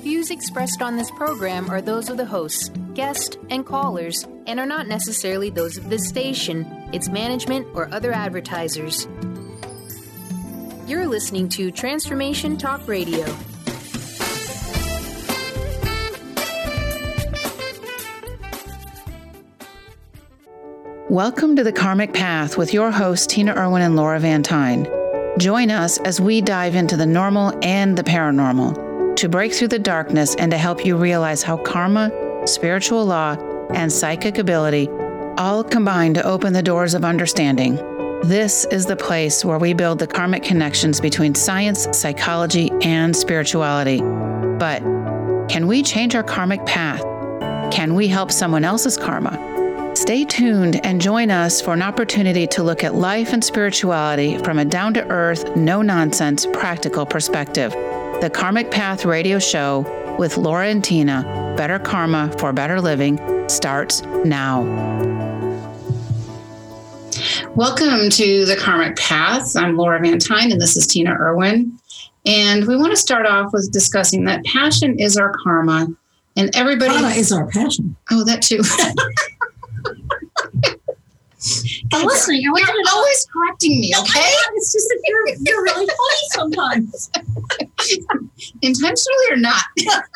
views expressed on this program are those of the hosts, guests, and callers, and are not necessarily those of this station, its management, or other advertisers. You're listening to Transformation Talk Radio. Welcome to The Karmic Path with your hosts, Tina Irwin and Laura Van Tyne. Join us as we dive into the normal and the paranormal to break through the darkness and to help you realize how karma, spiritual law, and psychic ability all combine to open the doors of understanding. This is the place where we build the karmic connections between science, psychology, and spirituality. But can we change our karmic path? Can we help someone else's karma? Stay tuned and join us for an opportunity to look at life and spirituality from a down-to-earth, no-nonsense, practical perspective. The Karmic Path radio show with Laura and Tina, Better Karma for Better Living, starts now. Welcome to The Karmic Path. I'm Laura Van Tyne, and this is Tina Irwin. And we want to start off with discussing that passion is our karma, and everybody... Karma is our passion. Oh, that too. I'm listening. You're always correcting me, okay? It's just that you're really funny sometimes. Intentionally or not?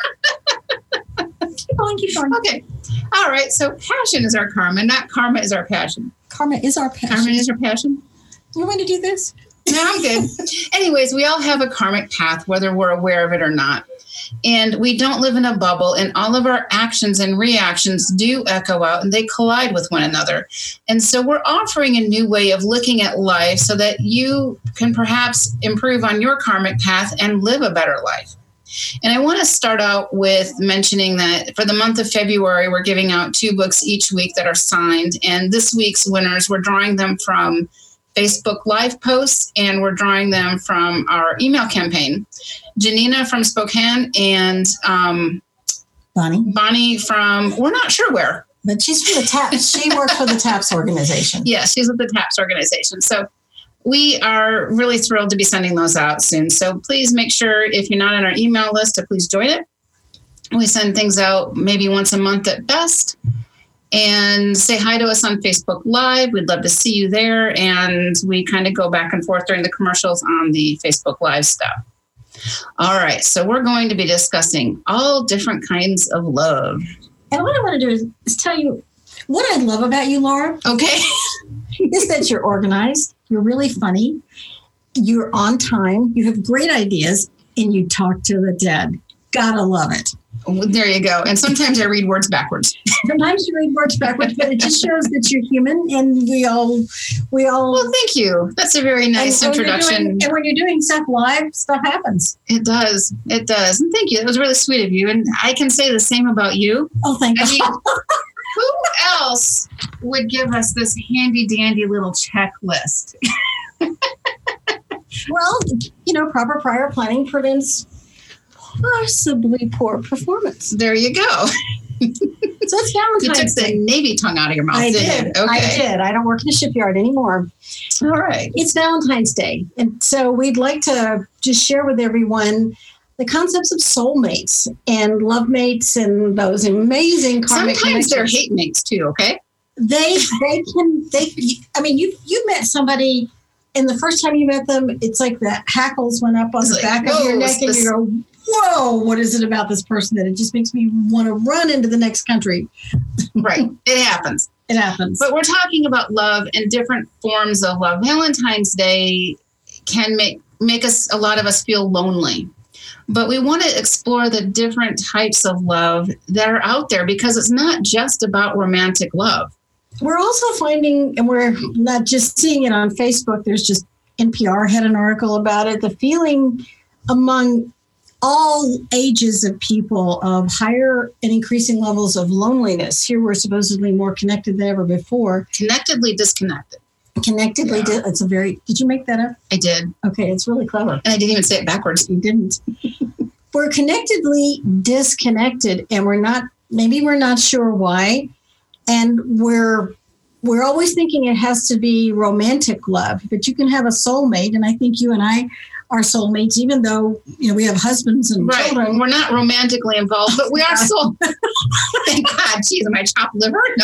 Keep going. Okay. All right. So passion is our karma, not karma is our passion. Karma is our passion. Karma is our passion? You want to do this? No, I'm good. Anyways, we all have a karmic path, whether we're aware of it or not. And we don't live in a bubble, and all of our actions and reactions do echo out and they collide with one another. And so we're offering a new way of looking at life so that you can perhaps improve on your karmic path and live a better life. And I want to start out with mentioning that for the month of February, we're giving out 2 books each week that are signed. And this week's winners, we're drawing them from Facebook Live posts, and we're drawing them from our email campaign. Janina from Spokane and Bonnie from, we're not sure where. But she's from the TAPS. She works for the TAPS organization. Yeah, she's with the TAPS organization. So we are really thrilled to be sending those out soon. So please make sure, if you're not on our email list, to please join it. We send things out maybe once a month at best. And say hi to us on Facebook Live. We'd love to see you there. And we kind of go back and forth during the commercials on the Facebook Live stuff. All right. So we're going to be discussing all different kinds of love. And what I want to do is tell you what I love about you, Laura. Okay. Is that you're organized. You're really funny. You're on time. You have great ideas. And you talk to the dead. Gotta love it. There you go. And sometimes I read words backwards. Sometimes you read words backwards, but it just shows that you're human, and we all. Well, thank you. That's a very nice introduction. And when you're doing stuff live, stuff happens. It does. It does. And thank you. That was really sweet of you. And I can say the same about you. Oh, thank you. Who else would give us this handy dandy little checklist? Well, proper prior planning prevents possibly poor performance. There you go. So it's Valentine's Day. You took the Navy tongue out of your mouth. I did. Okay. I did. I don't work in a shipyard anymore. All right. It's Valentine's Day. And so we'd like to just share with everyone the concepts of soulmates and love mates and those amazing karmic Sometimes they're hate mates too, okay? You met somebody, and the first time you met them, it's like the hackles went up on the back of your neck, and you go, whoa, what is it about this person that it just makes me want to run into the next country? Right. It happens. It happens. But we're talking about love and different forms of love. Valentine's Day can make us, a lot of us, feel lonely. But we want to explore the different types of love that are out there, because it's not just about romantic love. We're also finding, and we're not just seeing it on Facebook, there's just NPR had an article about it, the feeling among all ages of people of higher and increasing levels of loneliness. Here we're supposedly more connected than ever before. Connectedly disconnected. Connectedly, yeah. Did you make that up? I did. Okay, it's really clever. And I didn't even say it backwards. You didn't. We're connectedly disconnected, and we're not sure why. And we're always thinking it has to be romantic love, but you can have a soulmate. And I think you and I our soulmates, even though, we have husbands and children. We're not romantically involved, but we are soul. Thank God, geez, my chopped liver. No.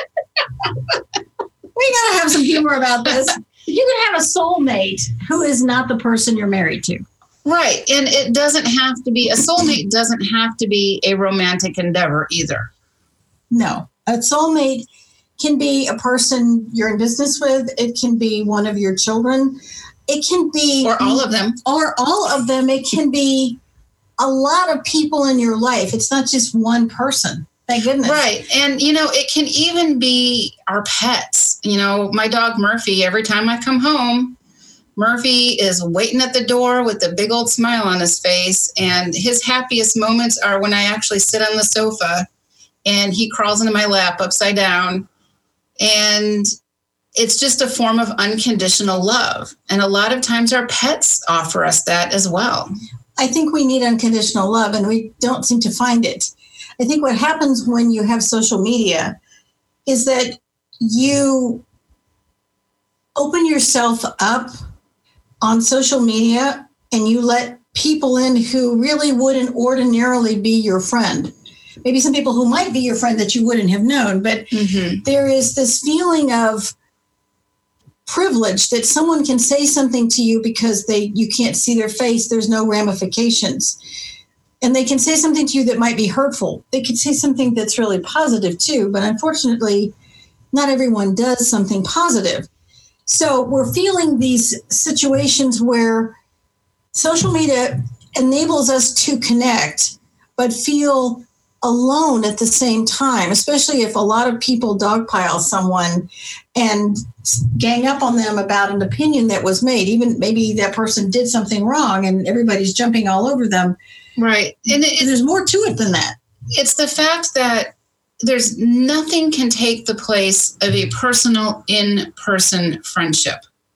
We got to have some humor about this. You can have a soulmate who is not the person you're married to. Right. And it doesn't have to be, a soulmate doesn't have to be a romantic endeavor either. No. A soulmate can be a person you're in business with. It can be one of your children. It can be... Or all of them. Or all of them. It can be a lot of people in your life. It's not just one person. Thank goodness. Right. And, it can even be our pets. My dog Murphy, every time I come home, Murphy is waiting at the door with a big old smile on his face. And his happiest moments are when I actually sit on the sofa and he crawls into my lap upside down. And it's just a form of unconditional love. And a lot of times our pets offer us that as well. I think we need unconditional love, and we don't seem to find it. I think what happens when you have social media is that you open yourself up on social media and you let people in who really wouldn't ordinarily be your friend. Maybe some people who might be your friend that you wouldn't have known, but there is this feeling of privilege that someone can say something to you because you can't see their face. There's no ramifications. And they can say something to you that might be hurtful. They could say something that's really positive too, but unfortunately, not everyone does something positive. So we're feeling these situations where social media enables us to connect, but feel alone at the same time, especially if a lot of people dogpile someone and gang up on them about an opinion that was made. Even maybe that person did something wrong and everybody's jumping all over them. Right. And there's more to it than that. It's the fact that there's nothing can take the place of a personal in-person friendship.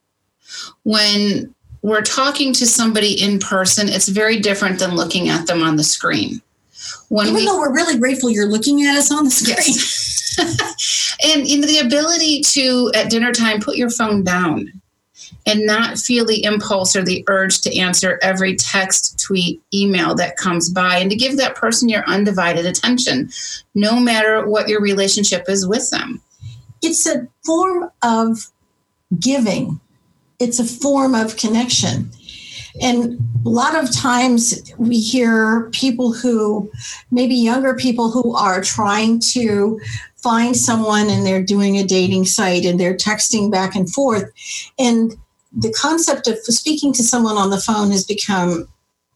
When we're talking to somebody in person, it's very different than looking at them on the screen. Even though we're really grateful you're looking at us on the screen. Yes. And the ability to, at dinner time, put your phone down and not feel the impulse or the urge to answer every text, tweet, email that comes by, and to give that person your undivided attention, no matter what your relationship is with them. It's a form of giving. It's a form of connection. And a lot of times we hear people who, maybe younger people who are trying to find someone and they're doing a dating site and they're texting back and forth. And the concept of speaking to someone on the phone has become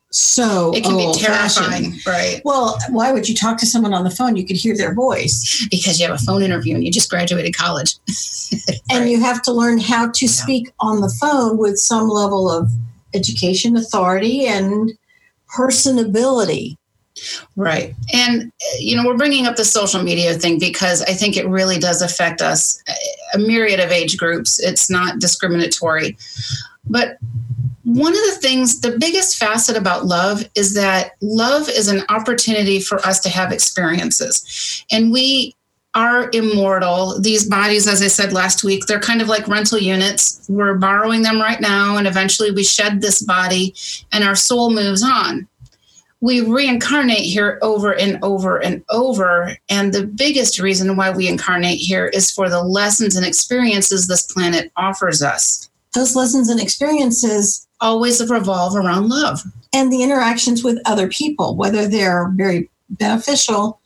so it can be terrifying, right? Well, why would you talk to someone on the phone? You could hear their voice. Because you have a phone interview and you just graduated college. And right. You have to learn how to speak on the phone with some level of education, authority, and personability. Right. And, we're bringing up the social media thing because I think it really does affect us, a myriad of age groups. It's not discriminatory. But one of the things, the biggest facet about love is that love is an opportunity for us to have experiences. And we are immortal. These bodies, as I said last week, they're kind of like rental units. We're borrowing them right now, and eventually we shed this body and our soul moves on. We reincarnate here over and over and over. And the biggest reason why we incarnate here is for the lessons and experiences this planet offers us. Those lessons and experiences always revolve around love. And the interactions with other people, whether they're very beneficial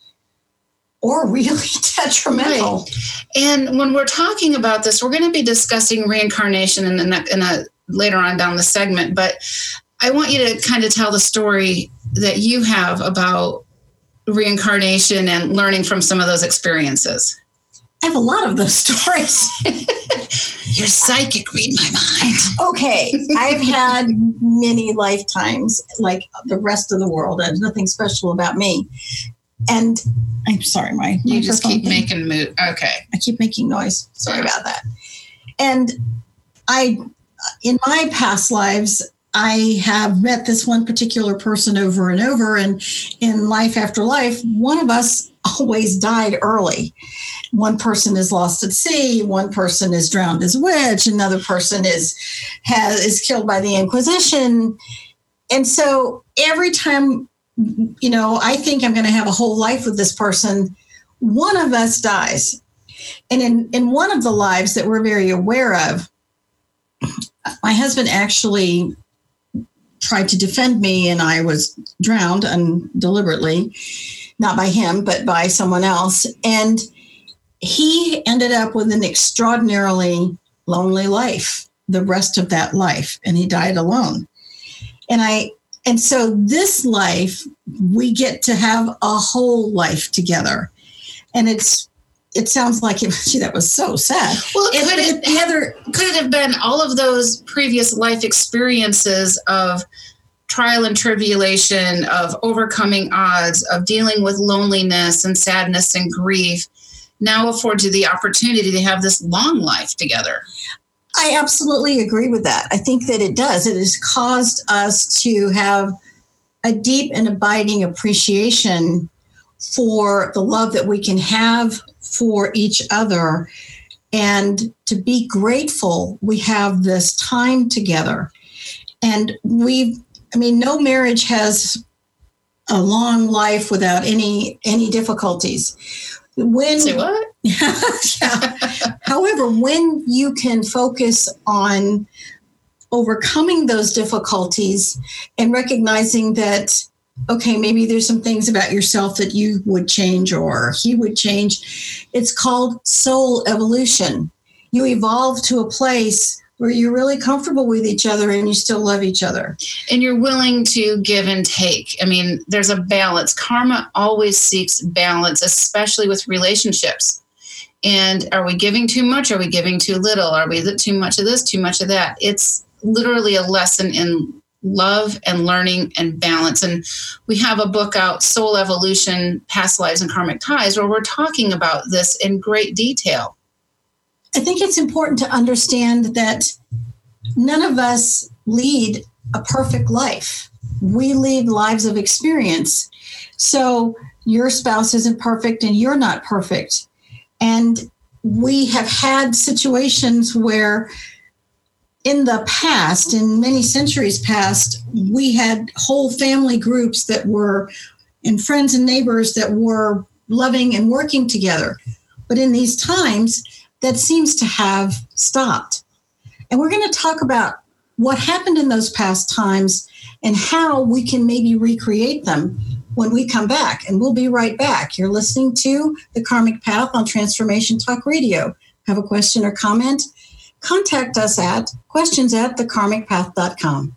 or really detrimental. Right. And when we're talking about this, we're going to be discussing reincarnation in a later on down the segment. But I want you to kind of tell the story that you have about reincarnation and learning from some of those experiences. I have a lot of those stories. You're psychic, read my mind. Okay. I've had many lifetimes, like the rest of the world. There's nothing special about me. And I'm sorry, you just keep making mood. Okay. I keep making noise. Sorry about that. And in my past lives, I have met this one particular person over and over, and in life after life, one of us always died early. One person is lost at sea. One person is drowned as a witch. Another person is killed by the Inquisition. And so every time, I think I'm going to have a whole life with this person, one of us dies. And in one of the lives that we're very aware of, my husband actually tried to defend me, and I was drowned deliberately, not by him, but by someone else. And he ended up with an extraordinarily lonely life, the rest of that life, and he died alone. And so this life, we get to have a whole life together. And it sounds like that was so sad. Well, could it have been all of those previous life experiences of trial and tribulation, of overcoming odds, of dealing with loneliness and sadness and grief, now affords you the opportunity to have this long life together? I absolutely agree with that. I think that it does. It has caused us to have a deep and abiding appreciation for the love that we can have for each other, and to be grateful we have this time together. And no marriage has a long life without any difficulties. Say what? Yeah. However, when you can focus on overcoming those difficulties and recognizing that, okay, maybe there's some things about yourself that you would change or he would change. It's called soul evolution. You evolve to a place where you're really comfortable with each other and you still love each other. And you're willing to give and take. There's a balance. Karma always seeks balance, especially with relationships. And are we giving too much? Are we giving too little? Are we too much of this, too much of that? It's literally a lesson in love and learning and balance. And we have a book out, Soul Evolution, Past Lives and Karmic Ties, where we're talking about this in great detail. I think it's important to understand that none of us lead a perfect life. We lead lives of experience. So your spouse isn't perfect and you're not perfect. And we have had situations where in the past, in many centuries past, we had whole family groups that were, and friends and neighbors that were loving and working together. But in these times, that seems to have stopped. And we're going to talk about what happened in those past times and how we can maybe recreate them when we come back. And we'll be right back. You're listening to The Karmic Path on Transformation Talk Radio. Have a question or comment? Contact us at questions@thekarmicpath.com.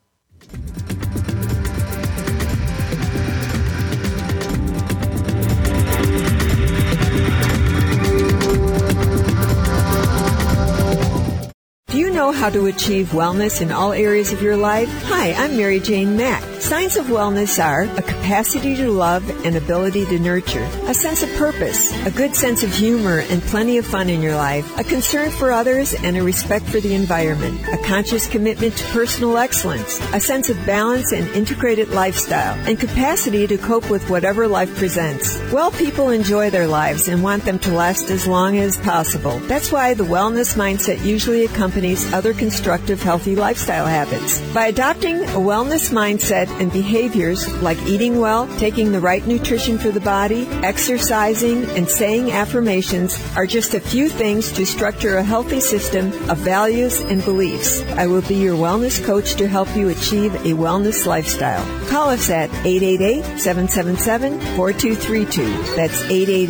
Do you know how to achieve wellness in all areas of your life? Hi, I'm Mary Jane Mack. Signs of wellness are a capacity to love and ability to nurture, a sense of purpose, a good sense of humor and plenty of fun in your life, a concern for others and a respect for the environment, a conscious commitment to personal excellence, a sense of balance and integrated lifestyle, and capacity to cope with whatever life presents. Well, people enjoy their lives and want them to last as long as possible. That's why the wellness mindset usually accompanies other constructive, healthy lifestyle habits. By adopting a wellness mindset and behaviors like eating well, taking the right nutrition for the body, exercising, and saying affirmations are just a few things to structure a healthy system of values and beliefs. I will be your wellness coach to help you achieve a wellness lifestyle. Call us at 888-777-4232. That's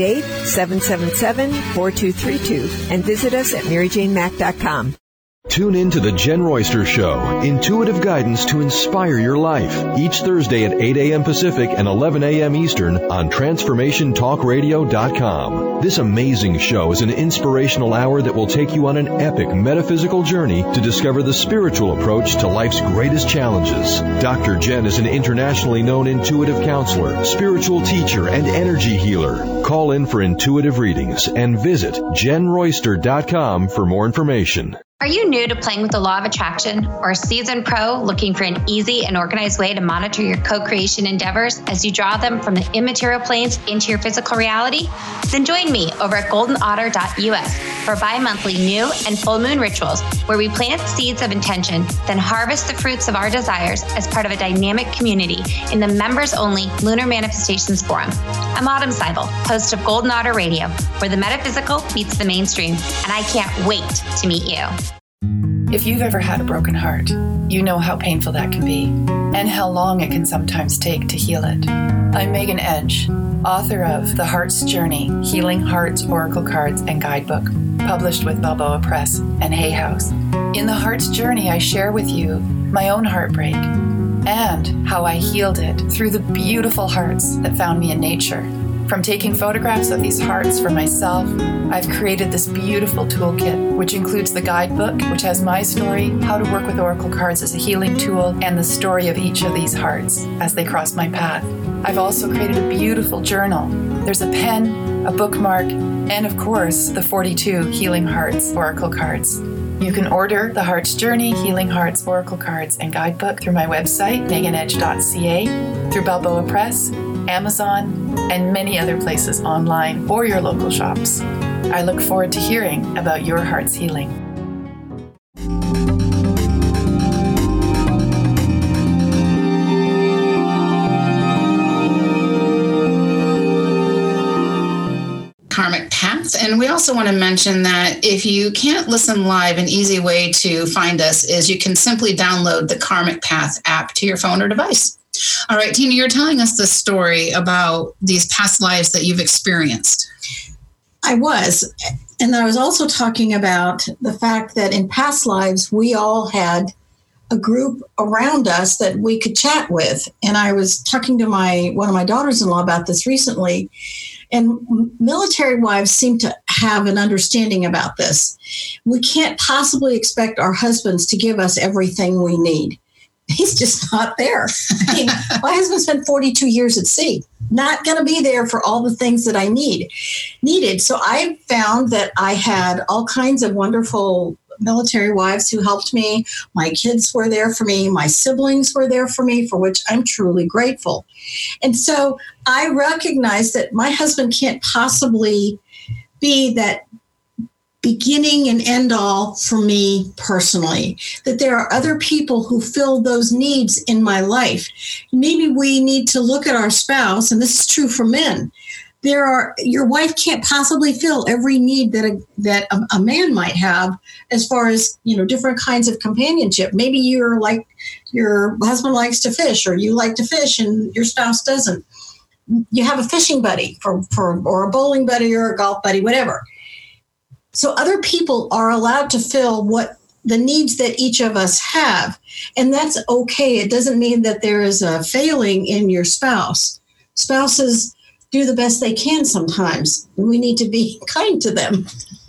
888-777-4232. And visit us at MaryJaneMack.com. Tune in to The Jen Royster Show, intuitive guidance to inspire your life, each Thursday at 8 a.m. Pacific and 11 a.m. Eastern on TransformationTalkRadio.com. This amazing show is an inspirational hour that will take you on an epic metaphysical journey to discover the spiritual approach to life's greatest challenges. Dr. Jen is an internationally known intuitive counselor, spiritual teacher, and energy healer. Call in for intuitive readings and visit JenRoyster.com for more information. Are you new to playing with the law of attraction or a seasoned pro looking for an easy and organized way to monitor your co-creation endeavors as you draw them from the immaterial planes into your physical reality? Then join me over at goldenotter.us for bi-monthly new and full moon rituals where we plant seeds of intention, then harvest the fruits of our desires as part of a dynamic community in the members-only Lunar Manifestations Forum. I'm Autumn Seibel, host of Golden Otter Radio, where the metaphysical meets the mainstream, and I can't wait to meet you. If you've ever had a broken heart, you know how painful that can be and how long it can sometimes take to heal it. I'm Megan Edge, author of The Heart's Journey, Healing Hearts, Oracle Cards, and Guidebook, published with Balboa Press and Hay House. In The Heart's Journey, I share with you my own heartbreak and how I healed it through the beautiful hearts that found me in nature. From taking photographs of these hearts for myself, I've created this beautiful toolkit, which includes the guidebook, which has my story, how to work with oracle cards as a healing tool, and the story of each of these hearts as they cross my path. I've also created a beautiful journal. There's a pen, a bookmark, and of course, the 42 Healing Hearts oracle cards. You can order The Heart's Journey, Healing Hearts, Oracle Cards, and Guidebook through my website, meganedge.ca, through Balboa Press, Amazon, and many other places online or your local shops. I look forward to hearing about your heart's healing. Karmic Path. And we also want to mention that if you can't listen live, an easy way to find us is you can simply download the Karmic Path app to your phone or device. All right, Tina, you're telling us the story about these past lives that you've experienced. I was. And I was also talking about the fact that in past lives, we all had a group around us that we could chat with. And I was talking to one of my daughters-in-law about this recently. And military wives seem to have an understanding about this. We can't possibly expect our husbands to give us everything we need. He's just not there. I mean, my husband spent 42 years at sea, not going to be there for all the things that I needed. So I found that I had all kinds of wonderful military wives who helped me. My kids were there for me. My siblings were there for me, for which I'm truly grateful. And so I recognize that my husband can't possibly be that beginning and end all for me personally, that there are other people who fill those needs in my life. Maybe we need to look at our spouse, and this is true for men. Your wife can't possibly fill every need that a man might have as far as, different kinds of companionship. Maybe you're like, your husband likes to fish, or you like to fish and your spouse doesn't. You have a fishing buddy or a bowling buddy or a golf buddy, whatever. So other people are allowed to fill what the needs that each of us have. And that's okay. It doesn't mean that there is a failing in your spouse. Spouses do the best they can sometimes. We need to be kind to them.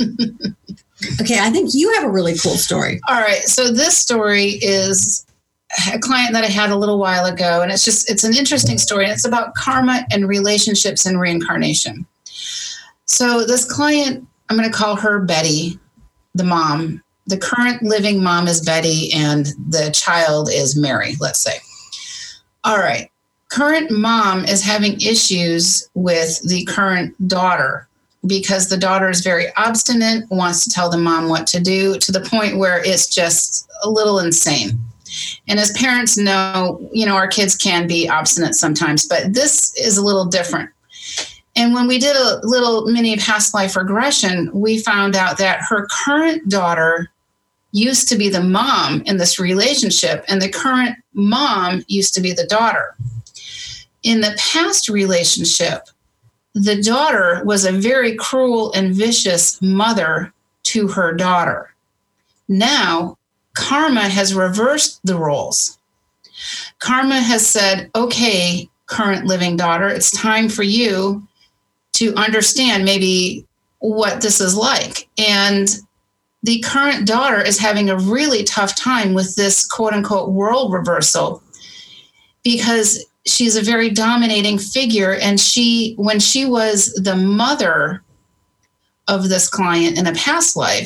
Okay, I think you have a really cool story. All right. So this story is a client that I had a little while ago, and it's an interesting story. And it's about karma and relationships and reincarnation. So this client, I'm going to call her Betty, the mom. The current living mom is Betty, and the child is Mary, let's say. All right. Current mom is having issues with the current daughter because the daughter is very obstinate, wants to tell the mom what to do, to the point where it's just a little insane. And as parents know, our kids can be obstinate sometimes, but this is a little different. And when we did a little mini past life regression, we found out that her current daughter used to be the mom in this relationship, and the current mom used to be the daughter. In the past relationship, the daughter was a very cruel and vicious mother to her daughter. Now, karma has reversed the roles. Karma has said, okay, current living daughter, it's time for you to understand maybe what this is like. And the current daughter is having a really tough time with this quote unquote world reversal because she's a very dominating figure. And when she was the mother of this client in a past life,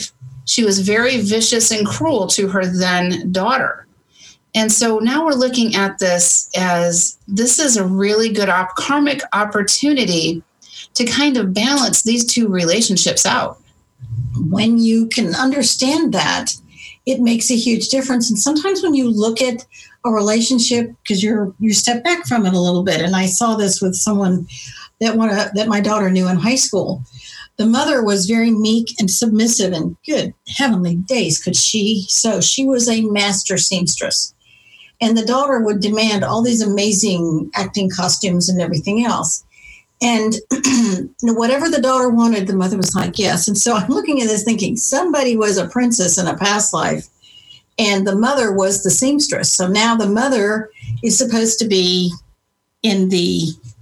She was very vicious and cruel to her then daughter. And so now we're looking at this as this is a really good karmic opportunity to kind of balance these two relationships out. When you can understand that, it makes a huge difference. And sometimes when you look at a relationship, because you step back from it a little bit, and I saw this with someone that my daughter knew in high school. The mother was very meek and submissive, and good heavenly days could she sew. She was a master seamstress. And the daughter would demand all these amazing acting costumes and everything else. And whatever the daughter wanted, the mother was like, yes. And so I'm looking at this thinking, somebody was a princess in a past life, and the mother was the seamstress. So now the mother is supposed to be in the,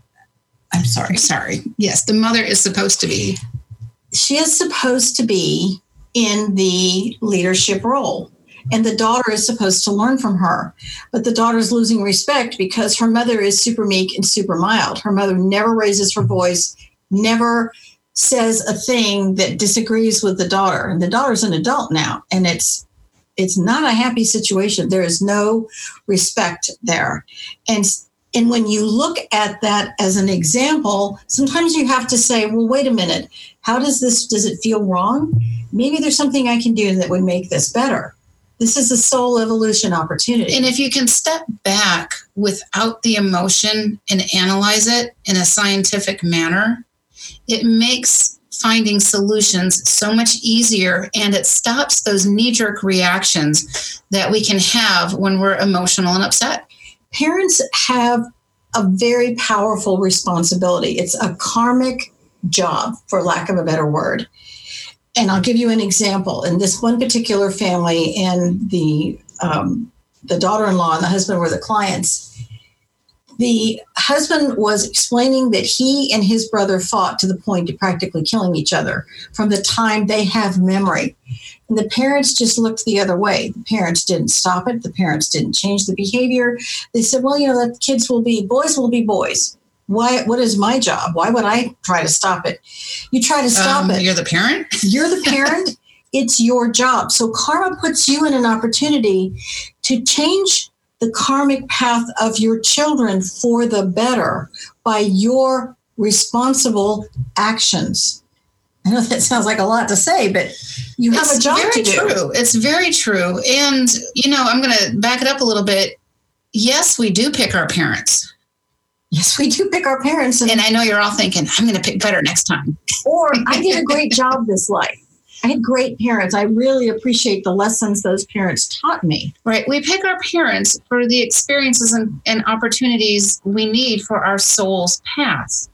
I'm sorry. Yes, the mother is supposed to be. She is supposed to be in the leadership role. And the daughter is supposed to learn from her. But the daughter's losing respect because her mother is super meek and super mild. Her mother never raises her voice, never says a thing that disagrees with the daughter. And the daughter's an adult now, and it's not a happy situation. There is no respect there. And when you look at that as an example, sometimes you have to say, well, wait a minute. Does it feel wrong? Maybe there's something I can do that would make this better. This is a soul evolution opportunity. And if you can step back without the emotion and analyze it in a scientific manner, it makes finding solutions so much easier, and it stops those knee-jerk reactions that we can have when we're emotional and upset. Parents have a very powerful responsibility. It's a karmic job, for lack of a better word. And I'll give you an example. In this one particular family, and the daughter-in-law and the husband were the clients. The husband was explaining that he and his brother fought to the point of practically killing each other from the time they have memory. And the parents just looked the other way. The parents didn't stop it. The parents didn't change the behavior. They said, well, that boys will be boys. Why? What is my job? Why would I try to stop it? You try to stop it. You're the parent? You're the parent. It's your job. So karma puts you in an opportunity to change the karmic path of your children for the better by your responsible actions. I know that sounds like a lot to say, but you have a job to do. It's very true. And, I'm going to back it up a little bit. Yes, we do pick our parents. Yes, we do pick our parents. And I know you're all thinking, I'm going to pick better next time. Or I did a great job this life. I had great parents. I really appreciate the lessons those parents taught me. Right. We pick our parents for the experiences and opportunities we need for our soul's path.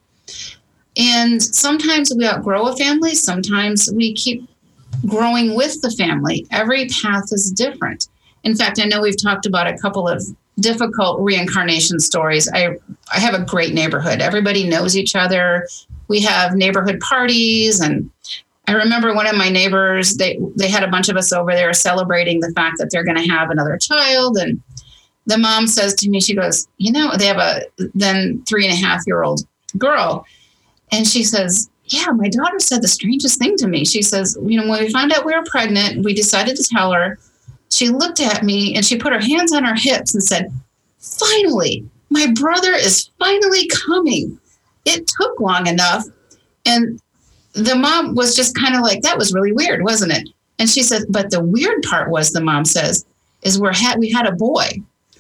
And sometimes we outgrow a family. Sometimes we keep growing with the family. Every path is different. In fact, I know we've talked about a couple of difficult reincarnation stories. I have a great neighborhood. Everybody knows each other. We have neighborhood parties. And I remember one of my neighbors, they had a bunch of us over there celebrating the fact that they're going to have another child. And the mom says to me, she goes, they have a then 3.5-year-old girl. And she says, yeah, my daughter said the strangest thing to me. She says, when we found out we were pregnant, we decided to tell her. She looked at me and she put her hands on her hips and said, finally, my brother is finally coming. It took long enough. And the mom was just kind of like, that was really weird, wasn't it? And she said, but the weird part was, the mom says, is we had a boy.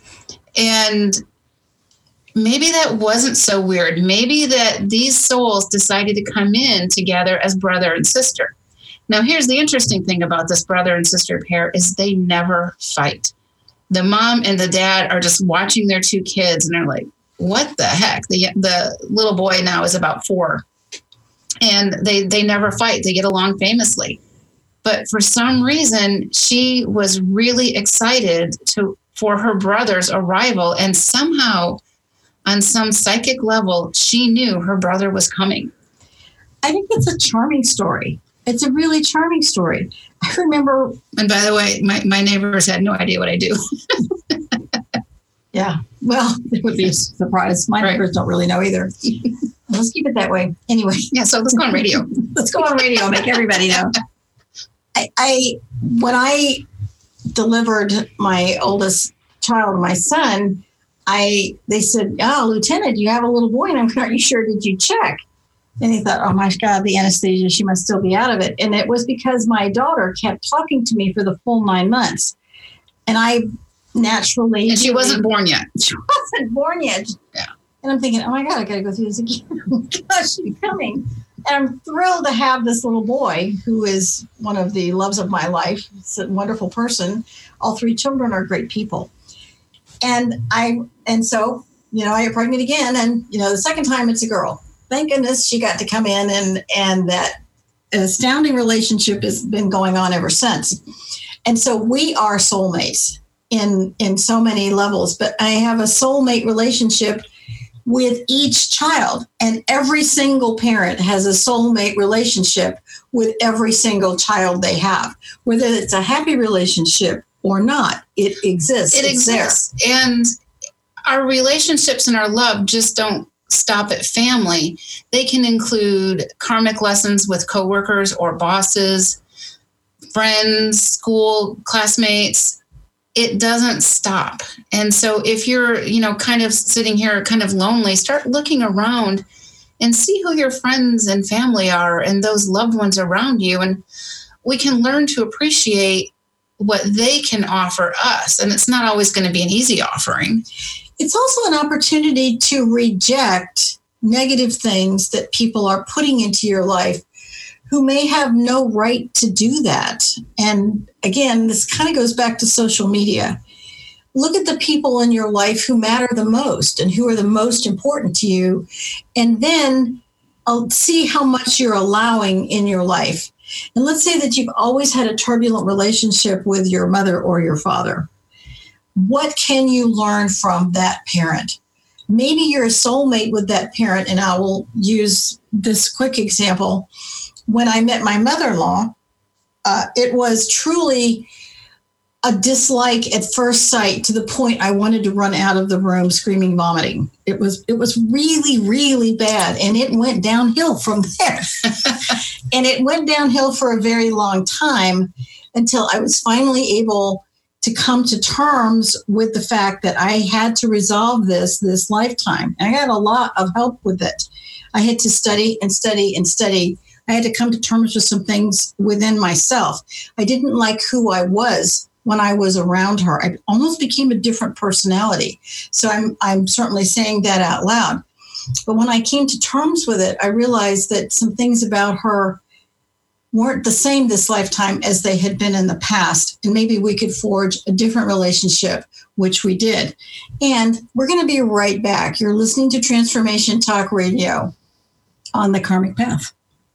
And maybe that wasn't so weird. Maybe that these souls decided to come in together as brother and sister. Now, here's the interesting thing about this brother and sister pair is they never fight. The mom and the dad are just watching their two kids, and they're like, what the heck? The little boy now is about 4. And they never fight. They get along famously. But for some reason, she was really excited for her brother's arrival. And somehow, on some psychic level, she knew her brother was coming. I think it's a charming story. It's a really charming story. I remember. And by the way, my neighbors had no idea what I do. Yeah. Well, it would be a surprise. My neighbors don't really know either. Let's keep it that way. Anyway. Yeah. So let's go on radio. Let's go on radio and make everybody know. when I delivered my oldest child, my son, they said, "Oh, Lieutenant, you have a little boy." And I'm, "Are you sure? Did you check?" And he thought, "Oh my God, the anesthesia, she must still be out of it." And it was because my daughter kept talking to me for the full 9 months. And I naturally... And she wasn't born yet. She wasn't born yet. Yeah. And I'm thinking, oh my God, I got to go through this again. Gosh, she's coming. And I'm thrilled to have this little boy who is one of the loves of my life. He's a wonderful person. All 3 children are great people. And so, I get pregnant again. And, the second time it's a girl. Thank goodness she got to come in, and that astounding relationship has been going on ever since. And so we are soulmates in so many levels, but I have a soulmate relationship with each child, and every single parent has a soulmate relationship with every single child they have, whether it's a happy relationship or not. It exists. It exists. And our relationships and our love just don't stop at family. They can include karmic lessons with coworkers or bosses, friends, school classmates. It doesn't stop. And so if you're, kind of sitting here kind of lonely, start looking around and see who your friends and family are and those loved ones around you. And we can learn to appreciate what they can offer us. And it's not always going to be an easy offering. It's also an opportunity to reject negative things that people are putting into your life who may have no right to do that. And again, this kind of goes back to social media. Look at the people in your life who matter the most and who are the most important to you, and then see how much you're allowing in your life. And let's say that you've always had a turbulent relationship with your mother or your father. What can you learn from that parent? Maybe you're a soulmate with that parent, and I will use this quick example. When I met my mother-in-law, it was truly a dislike at first sight, to the point I wanted to run out of the room screaming, vomiting. It was really, really bad. And it went downhill from there. And it went downhill for a very long time until I was finally able to come to terms with the fact that I had to resolve this lifetime. And I got a lot of help with it. I had to study and study and study. I had to come to terms with some things within myself. I didn't like who I was when I was around her. I almost became a different personality. So I'm certainly saying that out loud. But when I came to terms with it, I realized that some things about her weren't the same this lifetime as they had been in the past. And maybe we could forge a different relationship, which we did. And we're going to be right back. You're listening to Transformation Talk Radio on the Karmic Path.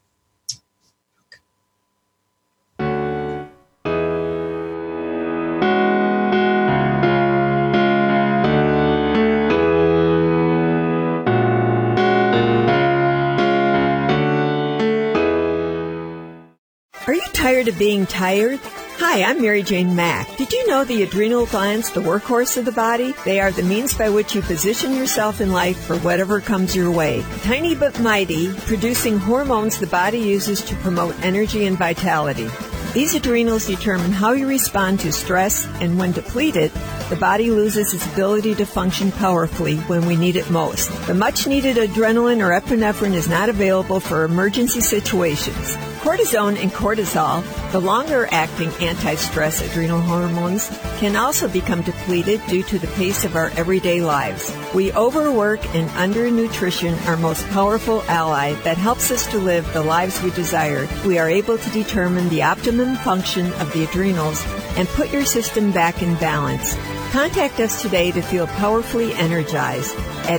Are you tired of being tired? Hi, I'm Mary Jane Mack. Did you know the adrenal glands, the workhorse of the body? They are the means by which you position yourself in life for whatever comes your way. Tiny but mighty, producing hormones the body uses to promote energy and vitality. These adrenals determine how you respond to stress, and when depleted, the body loses its ability to function powerfully when we need it most. The much-needed adrenaline or epinephrine is not available for emergency situations. Cortisone and cortisol, the longer-acting anti-stress adrenal hormones, can also become depleted due to the pace of our everyday lives. We overwork, and undernutrition, our most powerful ally that helps us to live the lives we desire. We are able to determine the optimum function of the adrenals and put your system back in balance. Contact us today to feel powerfully energized at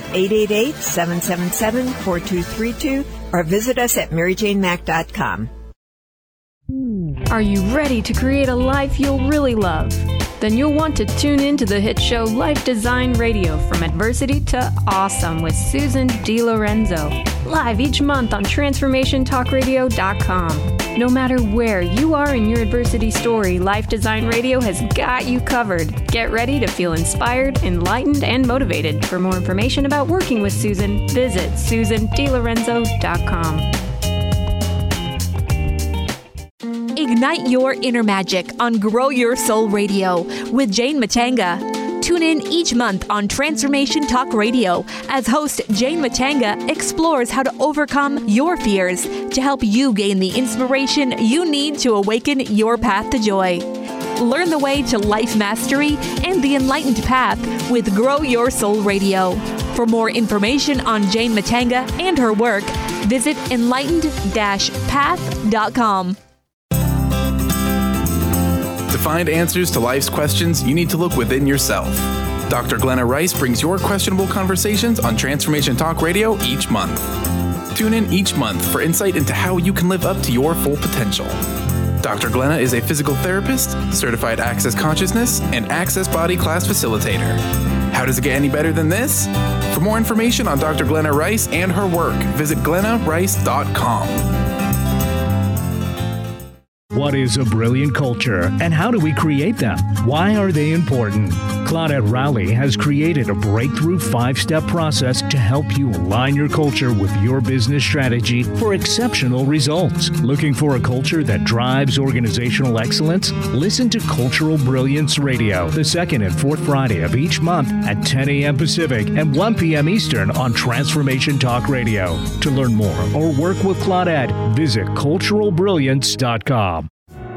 888-777-4232 or visit us at maryjanemack.com. Are you ready to create a life you'll really love? Then you'll want to tune in to the hit show Life Design Radio, From Adversity to Awesome with Susan DiLorenzo, live each month on TransformationTalkRadio.com. No matter where you are in your adversity story, Life Design Radio has got you covered. Get ready to feel inspired, enlightened, and motivated. For more information about working with Susan, visit SusanDiLorenzo.com. Ignite your inner magic on Grow Your Soul Radio with Jane Matanga. Tune in each month on Transformation Talk Radio as host Jane Matanga explores how to overcome your fears to help you gain the inspiration you need to awaken your path to joy. Learn the way to life mastery and the enlightened path with Grow Your Soul Radio. For more information on Jane Matanga and her work, visit enlightened-path.com. To find answers to life's questions, you need to look within yourself. Dr. Glenna Rice brings your questionable conversations on Transformation Talk Radio each month. Tune in each month for insight into how you can live up to your full potential. Dr. Glenna is a physical therapist, certified Access Consciousness, and Access Body Class facilitator. How does it get any better than this? For more information on Dr. Glenna Rice and her work, visit glennarice.com. What is a brilliant culture, and how do we create them? Why are they important? Claudette Rowley has created a breakthrough 5-step process to help you align your culture with your business strategy for exceptional results. Looking for a culture that drives organizational excellence? Listen to Cultural Brilliance Radio, the second and fourth Friday of each month at 10 a.m. Pacific and 1 p.m. Eastern on Transformation Talk Radio. To learn more or work with Claudette, visit culturalbrilliance.com.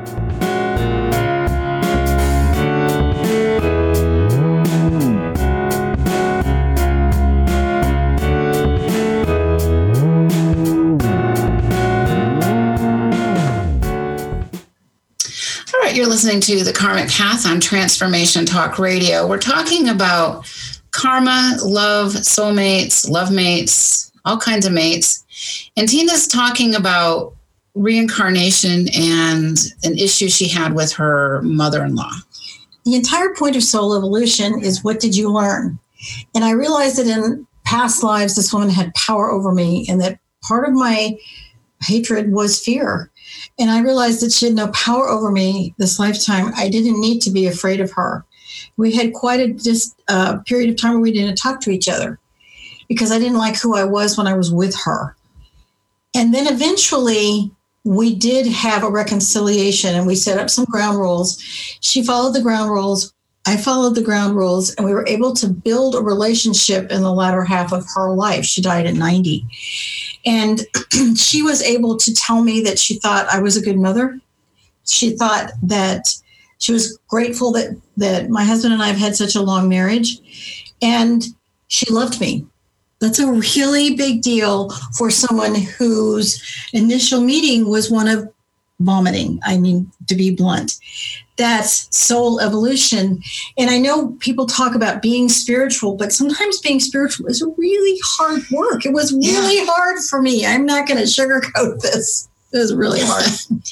You're listening to The Karmic Path on Transformation Talk Radio. We're talking about karma, love, soulmates, love mates, all kinds of mates. And Tina's talking about reincarnation and an issue she had with her mother-in-law. The entire point of soul evolution is, what did you learn? And I realized that in past lives, this woman had power over me, and that part of my hatred was fear. And I realized that she had no power over me this lifetime. I didn't need to be afraid of her. We had quite a period of time where we didn't talk to each other because I didn't like who I was when I was with her. And then eventually we did have a reconciliation, and we set up some ground rules. She followed the ground rules. I followed the ground rules, and we were able to build a relationship in the latter half of her life. She died at 90. And she was able to tell me that she thought I was a good mother. She thought that she was grateful that my husband and I have had such a long marriage. And she loved me. That's a really big deal for someone whose initial meeting was one of vomiting. I mean, to be blunt. That's soul evolution. And I know people talk about being spiritual, but sometimes being spiritual is really hard work. It was really hard for me. I'm not going to sugarcoat this. It was really hard.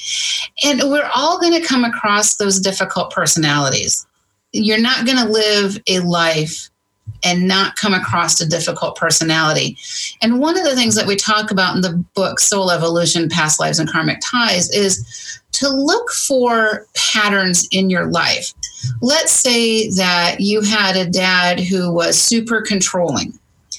And we're all going to come across those difficult personalities. You're not going to live a life and not come across a difficult personality. And one of the things that we talk about in the book, Soul Evolution, Past Lives and Karmic Ties, is to look for patterns in your life. Let's say that you had a dad who was super controlling,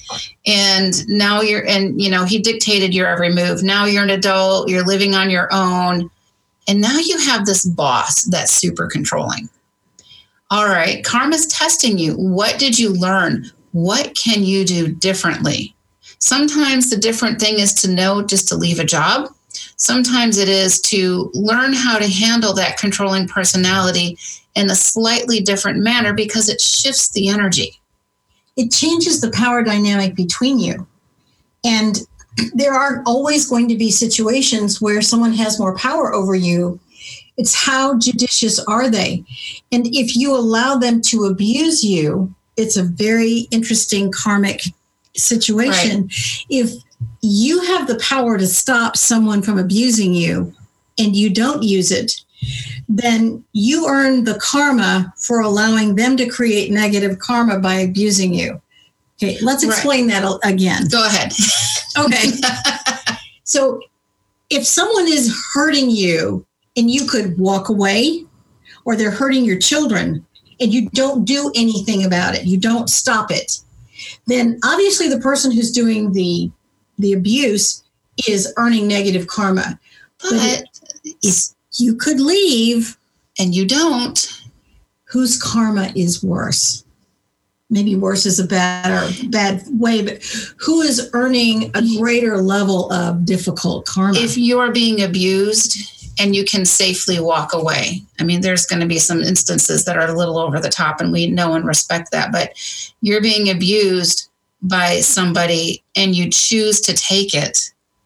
and now he dictated your every move. Now you're an adult, you're living on your own, and now you have this boss that's super controlling. All right, karma's testing you. What did you learn? What can you do differently? Sometimes the different thing is to know just to leave a job. Sometimes it is to learn how to handle that controlling personality in a slightly different manner because it shifts the energy. It changes the power dynamic between you. And there are always going to be situations where someone has more power over you. It's how judicious are they? And if you allow them to abuse you, it's a very interesting karmic situation. Right. If you have the power to stop someone from abusing you and you don't use it, then you earn the karma for allowing them to create negative karma by abusing you. Okay, let's explain that again. Go ahead. Okay. So if someone is hurting you and you could walk away, or they're hurting your children and you don't do anything about it, you don't stop it, then obviously the person who's doing the abuse is earning negative karma. But if you could leave. And you don't. Whose karma is worse? Maybe worse is a bad way, but who is earning a greater level of difficult karma? If you're being abused and you can safely walk away. I mean, there's going to be some instances that are a little over the top, and we know and respect that, but you're being abused by somebody and you choose to take it.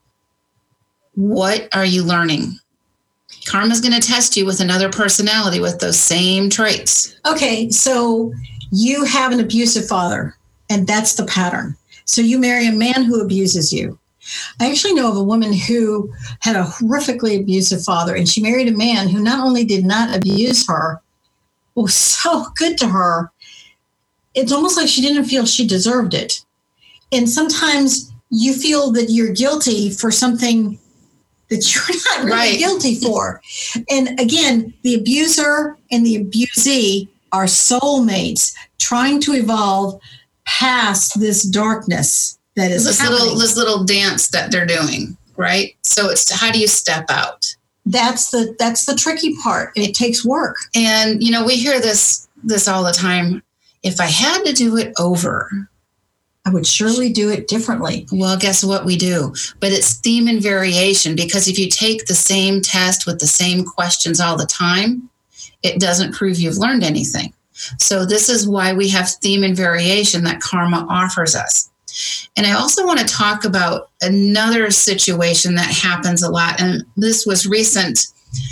What are you learning? Karma's going to test you with another personality with those same traits. Okay, so you have an abusive father, and that's the pattern. So you marry a man who abuses you. I actually know of a woman who had a horrifically abusive father, and she married a man who not only did not abuse her, but was so good to her, it's almost like she didn't feel she deserved it. And sometimes you feel that you're guilty for something that you're not really guilty for. And again, the abuser and the abusee are soulmates trying to evolve past this darkness that is this little dance that they're doing, right? So it's how do you step out? That's the tricky part. It takes work. And we hear this all the time. If I had to do it over, I would surely do it differently. Well, guess what we do? But it's theme and variation, because if you take the same test with the same questions all the time, it doesn't prove you've learned anything. So this is why we have theme and variation that karma offers us. And I also want to talk about another situation that happens a lot. And this was recent.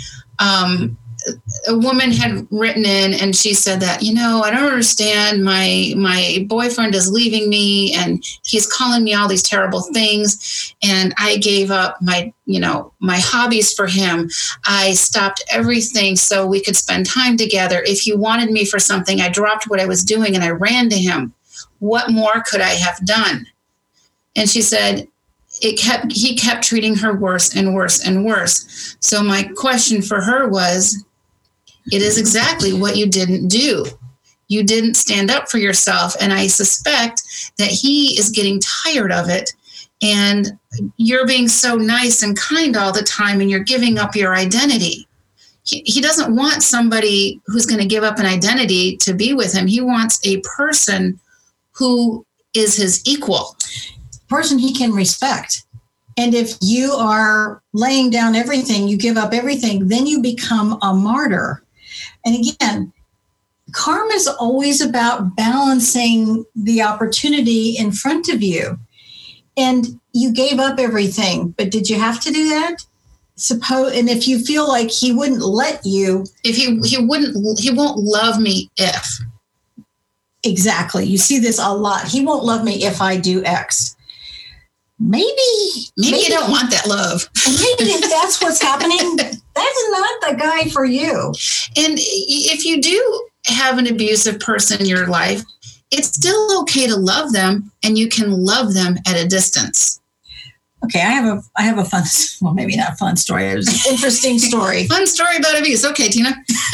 A woman had written in and she said that, I don't understand. My boyfriend is leaving me and he's calling me all these terrible things. And I gave up my hobbies for him. I stopped everything so we could spend time together. If he wanted me for something, I dropped what I was doing and I ran to him. What more could I have done? And she said, he kept treating her worse and worse and worse. So my question for her was, it is exactly what you didn't do. You didn't stand up for yourself. And I suspect that he is getting tired of it. And you're being so nice and kind all the time, and you're giving up your identity. He doesn't want somebody who's going to give up an identity to be with him. He wants a person who is his equal. Person he can respect. And if you are laying down everything, you give up everything, then you become a martyr. And again, karma is always about balancing the opportunity in front of you. And you gave up everything, but did you have to do that? And if you feel like he wouldn't let you, if he won't love me if. Exactly. You see this a lot. He won't love me if I do X. Maybe you don't want that love. Maybe if that's what's happening, that's not the guy for you. And if you do have an abusive person in your life, it's still okay to love them, and you can love them at a distance. Okay, I have a fun, well, maybe not a fun story. It was an interesting story. Fun story about abuse. Okay, Tina.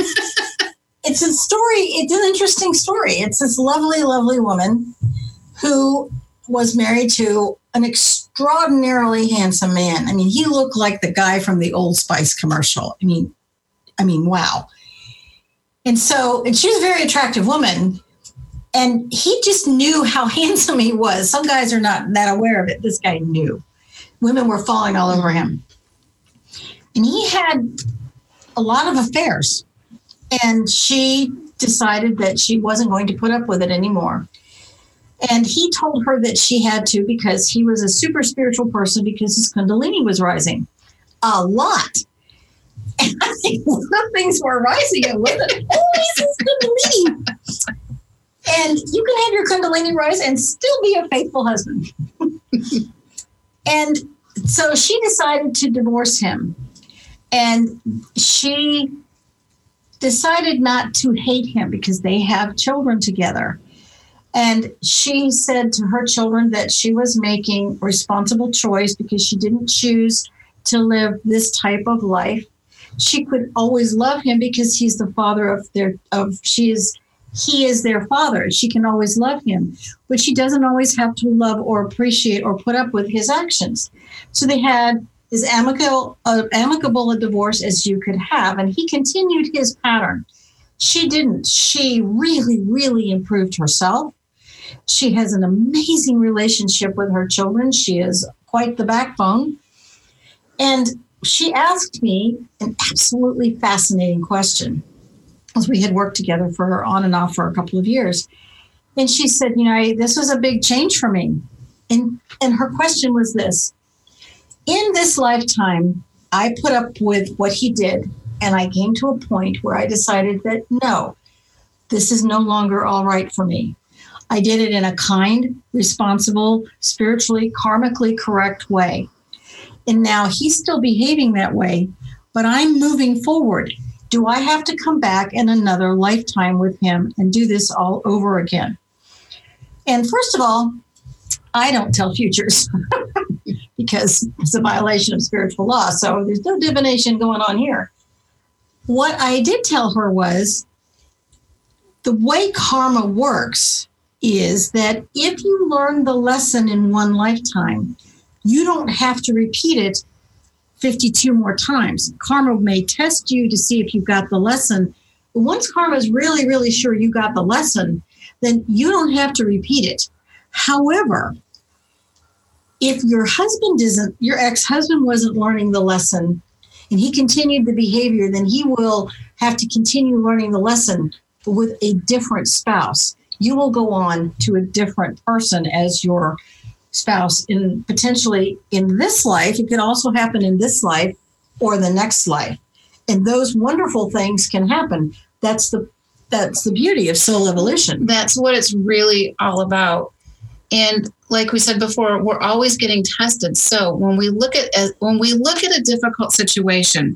It's an interesting story. It's this lovely, lovely woman who was married to an extraordinarily handsome man. I mean, he looked like the guy from the Old Spice commercial. I mean, wow. And she was a very attractive woman, and he just knew how handsome he was. Some guys are not that aware of it. This guy knew. Women were falling all over him. And he had a lot of affairs, and she decided that she wasn't going to put up with it anymore. And he told her that she had to, because he was a super spiritual person, because his Kundalini was rising a lot. And I think one of things were rising, it wasn't always his Kundalini. And you can have your Kundalini rise and still be a faithful husband. And so she decided to divorce him. And she decided not to hate him because they have children together. And she said to her children that she was making a responsible choice because she didn't choose to live this type of life. She could always love him because he's the father he is their father. She can always love him, but she doesn't always have to love or appreciate or put up with his actions. So they had as amicable a divorce as you could have. And he continued his pattern. She didn't. She really, really improved herself. She has an amazing relationship with her children. She is quite the backbone. And she asked me an absolutely fascinating question, as we had worked together for on and off for a couple of years. And she said, this was a big change for me. And her question was this: in this lifetime, I put up with what he did, and I came to a point where I decided that, no, this is no longer all right for me. I did it in a kind, responsible, spiritually, karmically correct way. And now he's still behaving that way, but I'm moving forward. Do I have to come back in another lifetime with him and do this all over again? And first of all, I don't tell futures because it's a violation of spiritual law. So there's no divination going on here. What I did tell her was the way karma works is that if you learn the lesson in one lifetime, you don't have to repeat it 52 more times. Karma may test you to see if you got the lesson. But once karma is really, really sure you got the lesson, then you don't have to repeat it. However, if your ex-husband wasn't learning the lesson and he continued the behavior, then he will have to continue learning the lesson with a different spouse. You will go on to a different person as your spouse potentially in this life. It could also happen in this life or the next life. And those wonderful things can happen. That's the beauty of soul evolution. That's what it's really all about. And like we said before, we're always getting tested. So when we look at a difficult situation,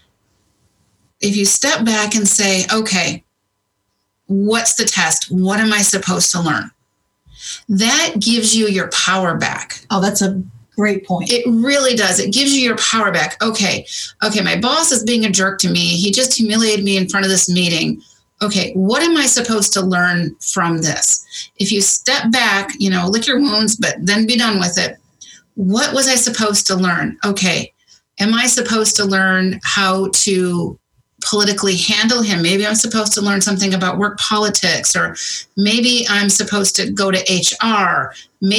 if you step back and say, okay, what's the test? What am I supposed to learn? That gives you your power back. Oh, that's a great point. It really does. It gives you your power back. Okay, my boss is being a jerk to me. He just humiliated me in front of this meeting. Okay, what am I supposed to learn from this? If you step back, lick your wounds, but then be done with it. What was I supposed to learn? Okay, am I supposed to learn how to politically handle him? Maybe I'm supposed to learn something about work politics, or maybe I'm supposed to go to HR.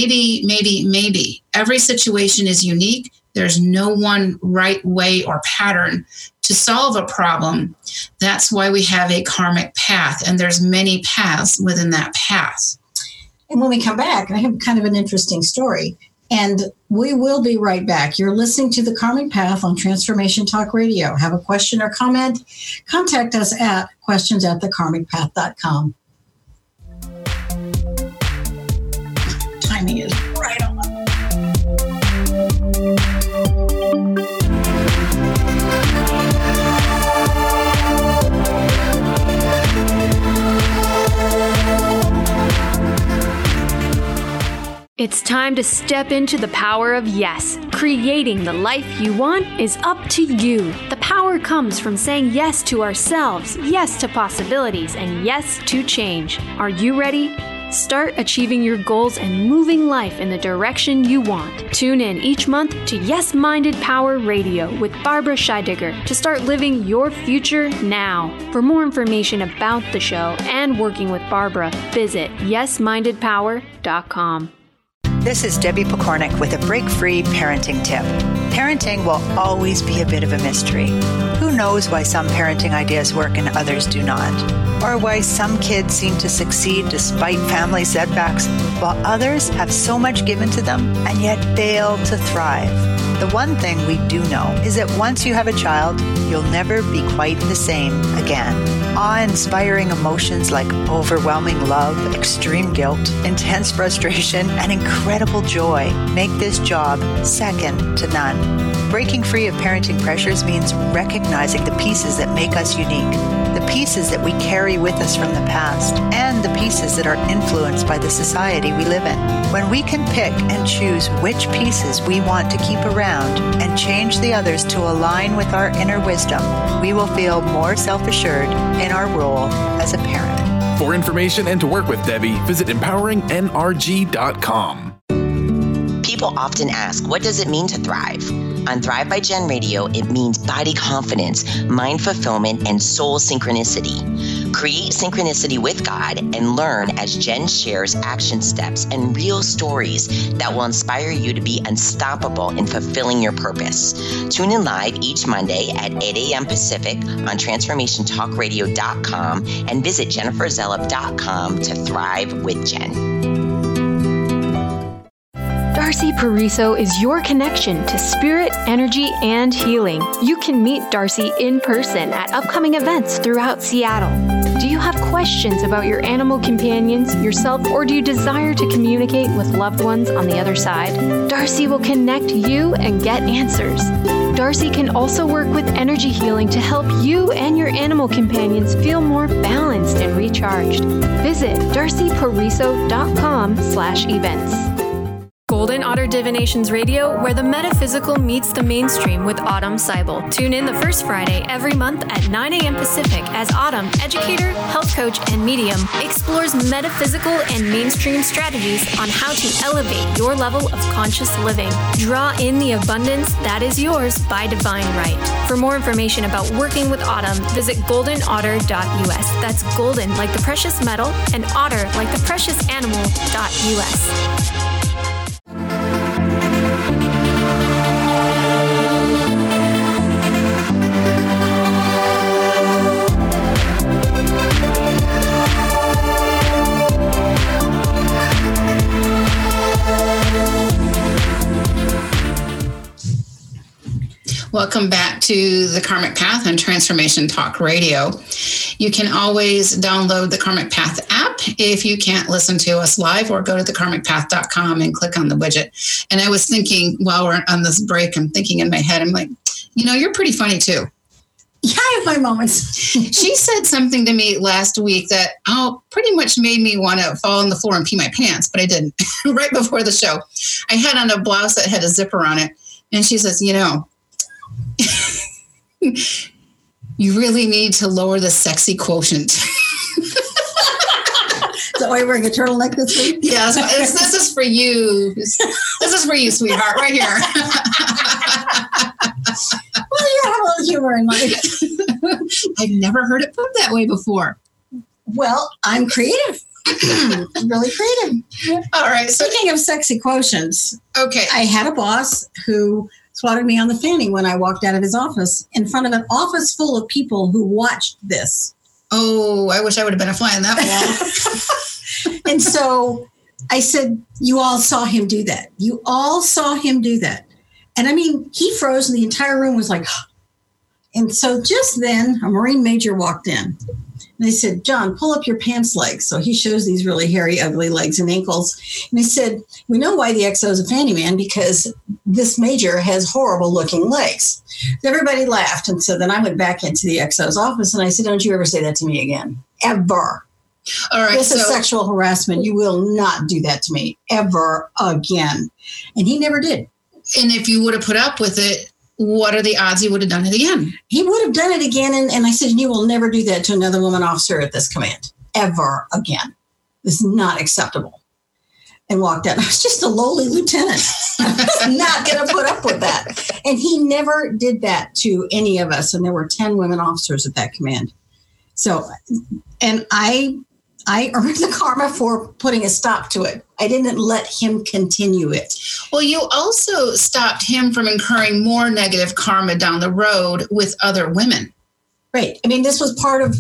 Maybe. Every situation is unique. There's no one right way or pattern to solve a problem. That's why we have a karmic path, and there's many paths within that path. And when we come back, I have kind of an interesting story, and we will be right back. You're listening to The Karmic Path on Transformation Talk Radio. Have a question or comment? Contact us at questions@thekarmicpath.com. Timing is right on. It's time to step into the power of yes. Creating the life you want is up to you. The power comes from saying yes to ourselves, yes to possibilities, and yes to change. Are you ready? Start achieving your goals and moving life in the direction you want. Tune in each month to Yes Minded Power Radio with Barbara Scheidegger to start living your future now. For more information about the show and working with Barbara, visit yesmindedpower.com. This is Debbie Pokornik with a break-free parenting tip. Parenting will always be a bit of a mystery. Who knows why some parenting ideas work and others do not? Or why some kids seem to succeed despite family setbacks, while others have so much given to them and yet fail to thrive. The one thing we do know is that once you have a child, you'll never be quite the same again. Awe-inspiring emotions like overwhelming love, extreme guilt, intense frustration, and incredible joy make this job second to none. Breaking free of parenting pressures means recognizing the pieces that make us unique, the pieces that we carry with us from the past, and the pieces that are influenced by the society we live in. When we can pick and choose which pieces we want to keep around and change the others to align with our inner wisdom, we will feel more self-assured in our role as a parent. For information and to work with Debbie, visit empoweringnrg.com. People often ask, what does it mean to thrive? On Thrive by Jen Radio, it means body confidence, mind fulfillment, and soul synchronicity. Create synchronicity with God and learn as Jen shares action steps and real stories that will inspire you to be unstoppable in fulfilling your purpose. Tune in live each Monday at 8 a.m. Pacific on TransformationTalkRadio.com and visit JenniferZellup.com to thrive with Jen. Darcy Pariso is your connection to spirit, energy, and healing. You can meet Darcy in person at upcoming events throughout Seattle. Do you have questions about your animal companions, yourself, or do you desire to communicate with loved ones on the other side? Darcy will connect you and get answers. Darcy can also work with energy healing to help you and your animal companions feel more balanced and recharged. Visit darcypariso.com/events. Golden Otter Divinations Radio, where the metaphysical meets the mainstream with Autumn Seibel. Tune in the first Friday every month at 9 a.m. Pacific as Autumn, educator, health coach, and medium, explores metaphysical and mainstream strategies on how to elevate your level of conscious living. Draw in the abundance that is yours by divine right. For more information about working with Autumn, visit goldenotter.us. That's golden like the precious metal and otter like the precious animal.us. Welcome back to the Karmic Path on Transformation Talk Radio. You can always download the Karmic Path app if you can't listen to us live, or go to thekarmicpath.com and click on the widget. And I was thinking while we're on this break, I'm thinking in my head, I'm like, you're pretty funny too. Yeah, I have my moments. She said something to me last week that pretty much made me want to fall on the floor and pee my pants, but I didn't. Right before the show, I had on a blouse that had a zipper on it. And she says, you really need to lower the sexy quotient. So why are you wearing a turtleneck this week? Yes, this is for you. This is for you, sweetheart, right here. Well, you have a little humor in life. I've never heard it put that way before. Well, I'm creative. I'm really creative. All right. Speaking of sexy quotients, okay. I had a boss who swatted me on the fanny when I walked out of his office in front of an office full of people who watched this. Oh, I wish I would have been a fly on that wall. And so I said, you all saw him do that. You all saw him do that. And I mean, he froze and the entire room was like, and so just then a Marine major walked in. And they said, John, pull up your pants legs. So he shows these really hairy, ugly legs and ankles. And he said, we know why the XO is a fanny man, because this major has horrible looking legs. Everybody laughed. And so then I went back into the XO's office and I said, don't you ever say that to me again. Ever. All right. This is sexual harassment. You will not do that to me ever again. And he never did. And if you would have put up with it, what are the odds he would have done it again? He would have done it again. And I said, you will never do that to another woman officer at this command ever again. This is not acceptable. And walked out. I was just a lowly lieutenant. I was not going to put up with that. And he never did that to any of us. And there were 10 women officers at that command. So, and I earned the karma for putting a stop to it. I didn't let him continue it. Well, you also stopped him from incurring more negative karma down the road with other women. Right. I mean, this was part of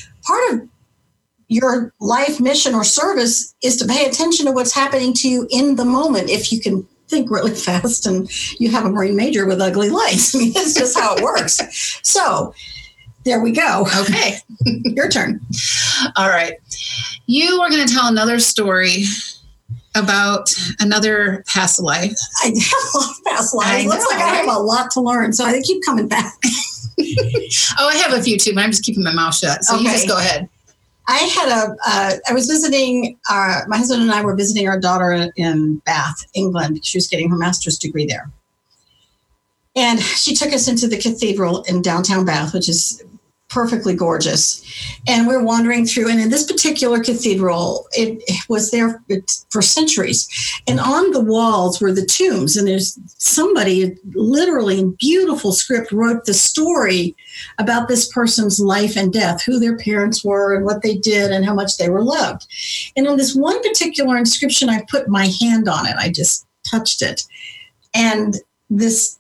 your life mission or service is to pay attention to what's happening to you in the moment. If you can think really fast and you have a Marine major with ugly legs. I mean, that's just how it works. So there we go. Okay. Your turn. All right. You are going to tell another story about another past life. I have a lot of past lives. It looks like I have a lot to learn, so I keep coming back. Oh, I have a few too, but I'm just keeping my mouth shut. So you just go ahead. I was visiting, my husband and I were visiting our daughter in Bath, England. She was getting her master's degree there. And she took us into the cathedral in downtown Bath, which is perfectly gorgeous. And we're wandering through, and in this particular cathedral, it was there for centuries. And on the walls were the tombs, and there's somebody literally in beautiful script wrote the story about this person's life and death, who their parents were and what they did and how much they were loved. And on this one particular inscription, I put my hand on it. I just touched it. And this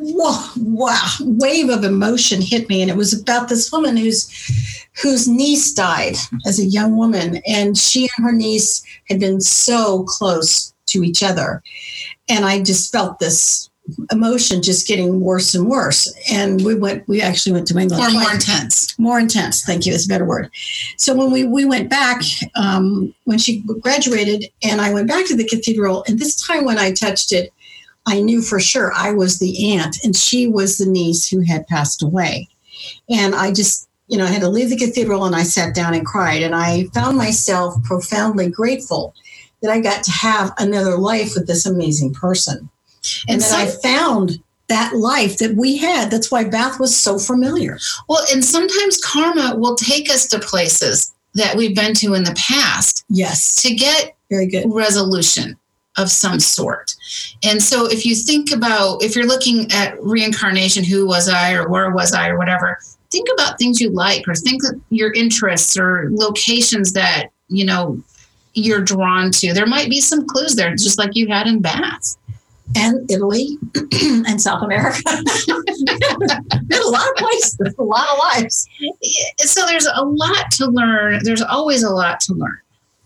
wave of emotion hit me. And it was about this woman whose niece died as a young woman. And she and her niece had been so close to each other. And I just felt this emotion just getting worse and worse. And we actually went to England. Or more intense. More intense. Thank you. That's a better word. So when we went back, when she graduated, and I went back to the cathedral, and this time when I touched it, I knew for sure I was the aunt, and she was the niece who had passed away. And I just, I had to leave the cathedral, and I sat down and cried. And I found myself profoundly grateful that I got to have another life with this amazing person. And that I found that life that we had. That's why Bath was so familiar. Well, and sometimes karma will take us to places that we've been to in the past. Yes. To get very good resolution of some sort. And so if you think about, if you're looking at reincarnation, who was I or where was I or whatever, think about things you like, or think of your interests or locations that, you're drawn to. There might be some clues there, just like you had in Bath. And Italy and South America. There's a lot of places, a lot of lives. So there's a lot to learn. There's always a lot to learn.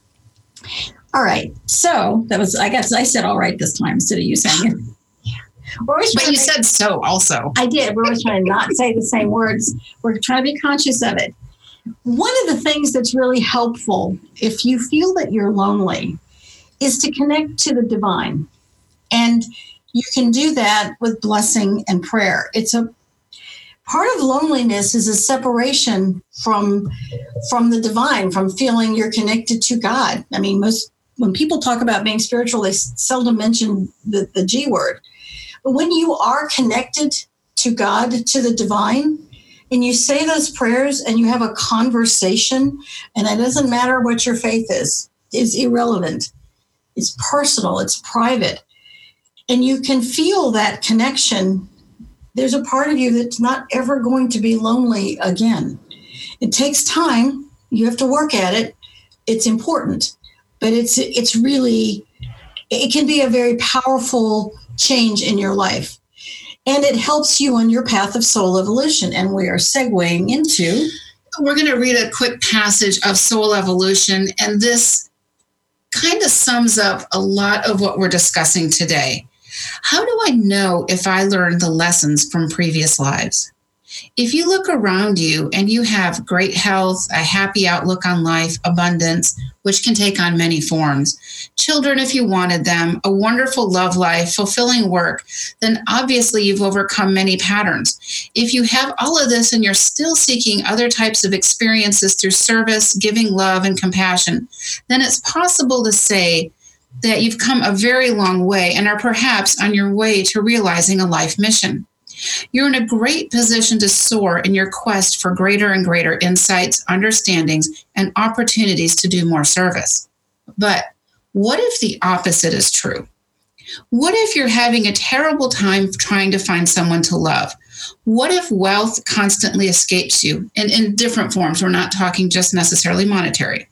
All right. So that was, I guess I said all right this time instead of you saying it. Yeah. But you said so also. I did. We're always trying to not say the same words. We're trying to be conscious of it. One of the things that's really helpful if you feel that you're lonely is to connect to the divine. And you can do that with blessing and prayer. It's a part of loneliness is a separation from the divine, from feeling you're connected to God. I mean, when people talk about being spiritual, they seldom mention the G word. But when you are connected to God, to the divine, and you say those prayers and you have a conversation, and it doesn't matter what your faith is, it's irrelevant. It's personal, it's private. And you can feel that connection. There's a part of you that's not ever going to be lonely again. It takes time. You have to work at it. It's important. But it's really, it can be a very powerful change in your life. And it helps you on your path of soul evolution. And we are segueing into. We're going to read a quick passage of Soul Evolution. And this kind of sums up a lot of what we're discussing today. How do I know if I learned the lessons from previous lives? If you look around you and you have great health, a happy outlook on life, abundance, which can take on many forms, children if you wanted them, a wonderful love life, fulfilling work, then obviously you've overcome many patterns. If you have all of this and you're still seeking other types of experiences through service, giving love and compassion, then it's possible to say that you've come a very long way and are perhaps on your way to realizing a life mission. You're in a great position to soar in your quest for greater and greater insights, understandings, and opportunities to do more service. But what if the opposite is true? What if you're having a terrible time trying to find someone to love? What if wealth constantly escapes you in different forms? We're not talking just necessarily monetary.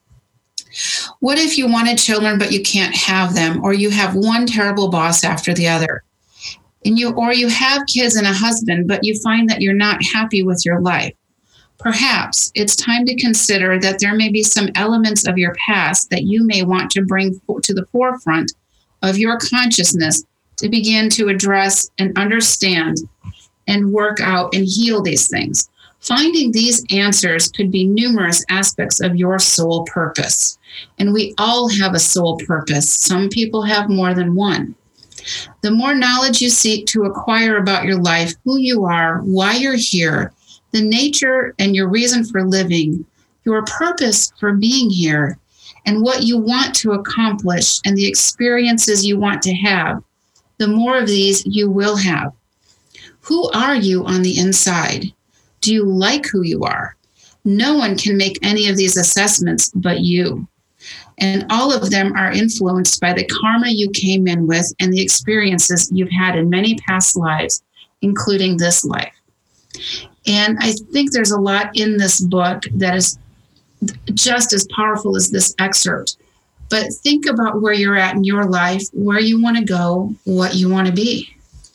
What if you wanted children, but you can't have them, or you have one terrible boss after the other? Or you have kids and a husband, but you find that you're not happy with your life. Perhaps it's time to consider that there may be some elements of your past that you may want to bring to the forefront of your consciousness to begin to address and understand and work out and heal these things. Finding these answers could be numerous aspects of your soul purpose. And we all have a soul purpose. Some people have more than one. The more knowledge you seek to acquire about your life, who you are, why you're here, the nature and your reason for living, your purpose for being here, and what you want to accomplish and the experiences you want to have, the more of these you will have. Who are you on the inside? Do you like who you are? No one can make any of these assessments but you. And all of them are influenced by the karma you came in with and the experiences you've had in many past lives, including this life. And I think there's a lot in this book that is just as powerful as this excerpt. But think about where you're at in your life, where you want to go, what you want to be.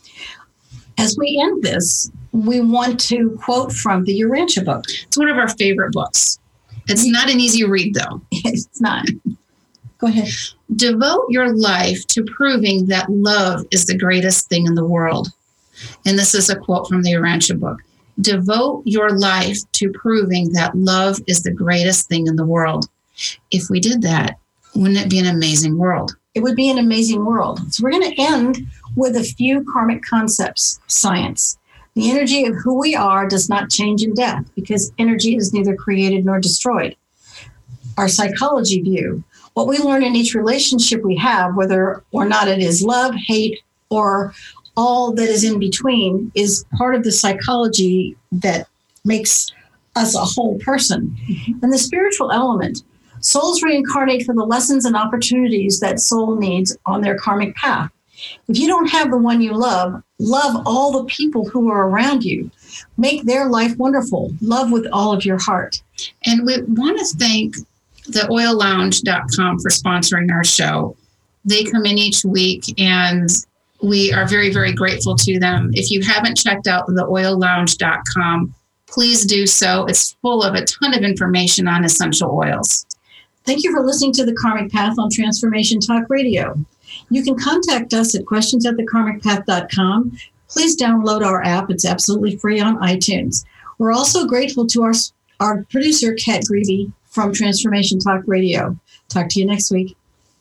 As we end this, we want to quote from the Urantia book. It's one of our favorite books. It's not an easy read, though. It's not. Go ahead. Devote your life to proving that love is the greatest thing in the world. And this is a quote from the Urantia book. Devote your life to proving that love is the greatest thing in the world. If we did that, wouldn't it be an amazing world? It would be an amazing world. So we're going to end with a few karmic concepts, science. The energy of who we are does not change in death because energy is neither created nor destroyed. Our psychology view, what we learn in each relationship we have, whether or not it is love, hate, or all that is in between, is part of the psychology that makes us a whole person. Mm-hmm. And the spiritual element, souls reincarnate for the lessons and opportunities that soul needs on their karmic path. If you don't have the one you love, love all the people who are around you. Make their life wonderful. Love with all of your heart. And we want to thank theoillounge.com for sponsoring our show. They come in each week, and we are very, very grateful to them. If you haven't checked out theoillounge.com, please do so. It's full of a ton of information on essential oils. Thank you for listening to The Karmic Path on Transformation Talk Radio. You can contact us at questions@thekarmicpath.com. Please download our app. It's absolutely free on iTunes. We're also grateful to our producer, Kat Greavy, from Transformation Talk Radio. Talk to you next week.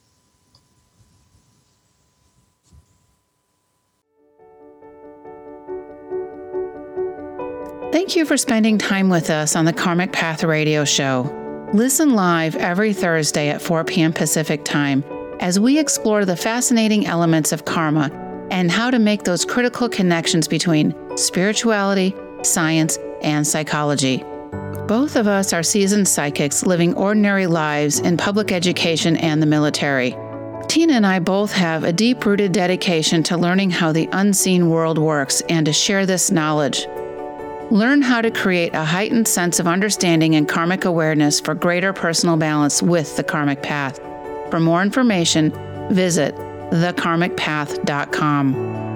Thank you for spending time with us on the Karmic Path Radio Show. Listen live every Thursday at 4 p.m. Pacific Time as we explore the fascinating elements of karma and how to make those critical connections between spirituality, science, and psychology. Both of us are seasoned psychics living ordinary lives in public education and the military. Tina and I both have a deep-rooted dedication to learning how the unseen world works and to share this knowledge. Learn how to create a heightened sense of understanding and karmic awareness for greater personal balance with the Karmic Path. For more information, visit thekarmicpath.com.